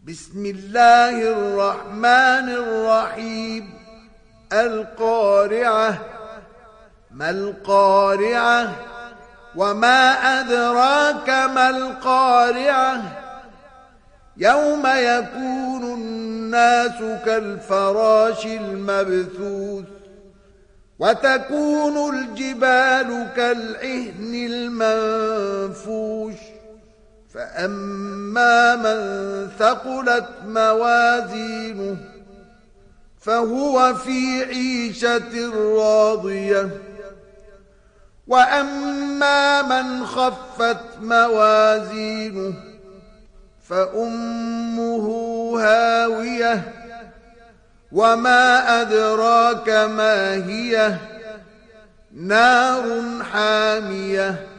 بسم الله الرحمن الرحيم. القارعة. ما القارعة؟ وما أدراك ما القارعة؟ يوم يكون الناس كالفراش المبثوث وتكون الجبال كالعهن المنفوش فأما من ثقلت موازينه فهو في عيشة راضية وأما من خفت موازينه فأمه هاوية وما أدراك ما هي نار حامية